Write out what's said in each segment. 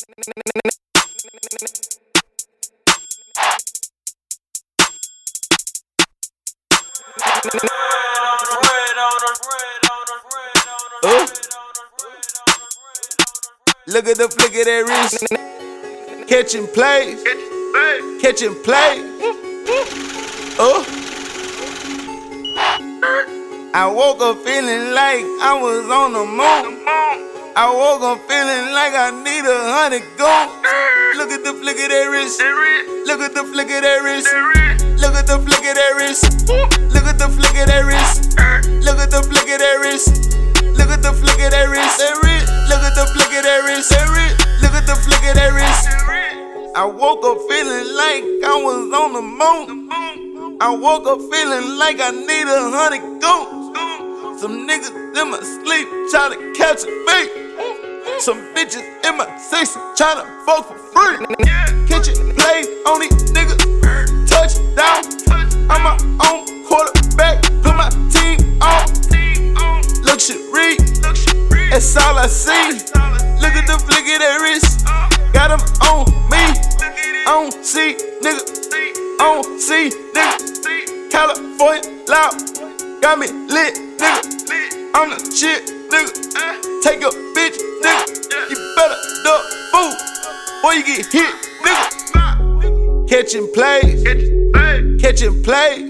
Look at the flick of that wrist. Catching plays. Catching plays. I woke up feeling like I was on the moon. I woke up feeling like I need 100 goons. Look at the flick of that wrist. Look at the flick of that wrist. Look at the flick of that wrist. Look at the flick of that wrist. Look at the flick of that wrist. Look at the flick of that wrist. Look at the flick of that wrist. Look at the flick of that wrist. I woke up feeling like I was on the moon. I woke up feeling like I need 100 goons. Some niggas in my sleep tryna catch a bait. Some bitches in my section tryna fuck for free. Kitchen plays on these niggas. Touchdown. I'm my own quarterback. Put my team on. Luxury. That's all I see. Look at the flick of that wrist. Got them on me. On C, nigga. On C, nigga. California loud. Got me lit, nigga. I'm the shit, nigga. Take a bitch, nigga. You better duck food, or you get hit, nigga. Catching plays. Catching plays.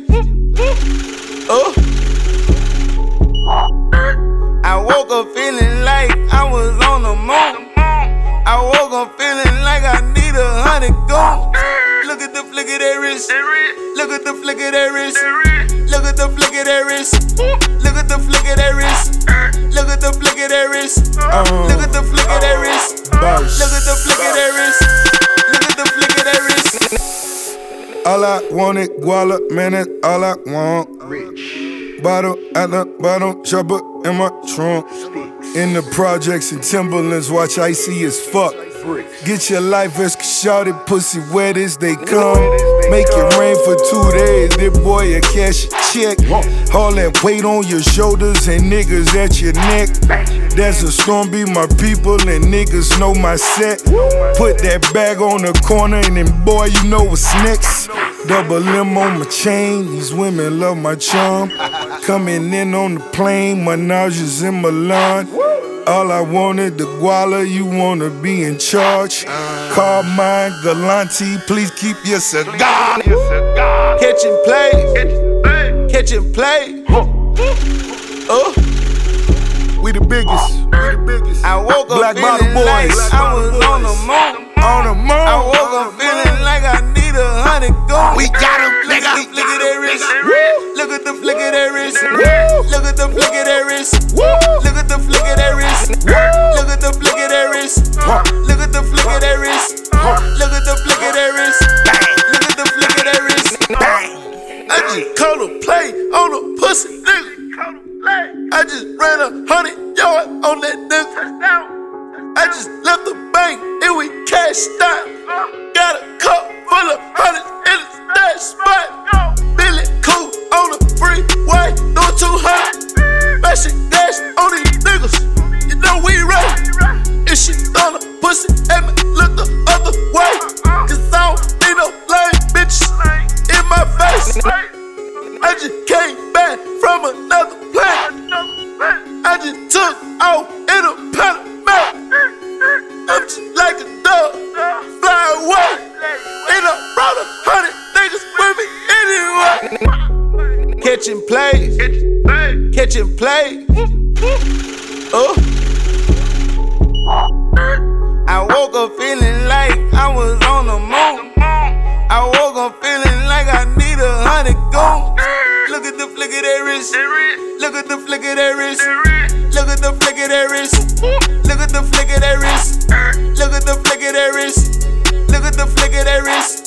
I woke up feeling like I was on the moon. I woke up feeling like I need 100 goons. Look at the flick of that wrist. Look at the flick of that wrist. Look at the flick of that wrist. Look at the flick of that wrist. Look at the flick of that wrist. Look at the flick of that wrist. Look at the flick of that wrist. Look at the flick of that wrist. All I want is guala, man, that's all I want. Bottle at the bottom, chopper in my trunk. In the projects and Timberlands, watch icy as fuck. Get your life vest, shorty, pussy wet as they come. Make it rain for 2 days, this boy a cash a check. All that weight on your shoulders and niggas at your neck. That's a storm, be my people and niggas know my set. Put that bag on the corner and then boy, you know what's next. Double M on my chain, these women love my charm. Coming in on the plane, Menages in Milan. All I wanted, the guala, you wanna be in charge. Carmine Galante, please keep your cigar. Catching plays. Catching plays. We the biggest. I woke up Black feeling Bottle like Boys. I was on the moon. On the moon. I woke up feeling like I need 100 goons. We got him, Look nigga. at the flick of that wrist. Look at the flick of that wrist. Look at the flick of that wrist. Look at the flick of that wrist. Look at the flick of that wrist. Look at the flick of that wrist. Look at the flick of that wrist. Look at the flick of that wrist. I just called a play on a pussy nigga. I just ran 100 yards on that nigga. I just left the bank and we cashed out. Got a cup full of hundreds in the stash spot. Billy Cool on the freeway, doing 200. Bashing dash on these niggas, you know we ready. If she throw a pussy at me, look the other way. Cause I don't need no lame bitches in my face. I just came back from another planet. I just took off in a Panamera. I'm just like a dove, fly away. And I brought 100 niggas with me anyway. Catching plays. Catching plays. I woke up feeling like I was on the moon. I woke up feeling like I need 100 goons. Look at the flick of that wrist. Look at the flick of that wrist. Look at the flick of that wrist. Look at the flick of that wrist. Look at the flick of that wrist. Look at the flick of that wrist.